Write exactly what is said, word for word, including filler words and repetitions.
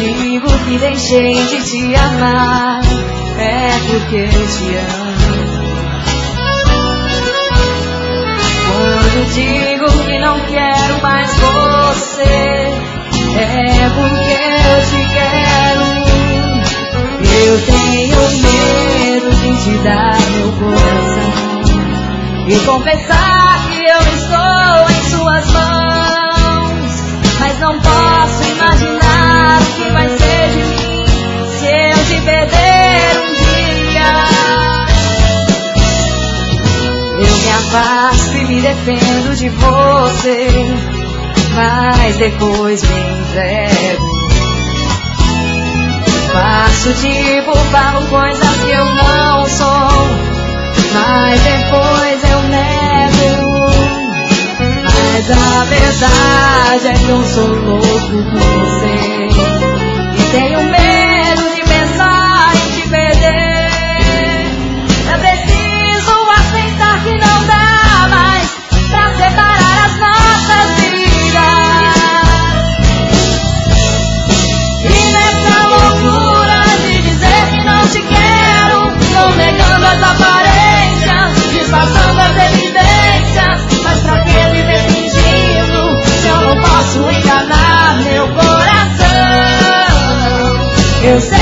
digo que deixei de te amar, é porque eu te amo. Quando digo que não quero mais você, é porque eu te quero. Eu tenho medo de te dar meu coração e confessar que eu estou em suas mãos, mas não posso imaginar o que vai ser de mim se eu te perder um dia. Eu me afasto e me defendo de você, mas depois me entrego. Faço tipo, falo coisas que eu não sou, mas depois eu nego. Mas a verdade é que eu sou louco por você e tenho medo de pensar em te perder. Eu preciso aceitar que não dá mais pra separar as nossas vidas. E nessa loucura de dizer que não te quero, vou negando as aparências, disfarçando as evidências. Mas pra que viver fingindo se eu não posso enganar meu coração? Eu sei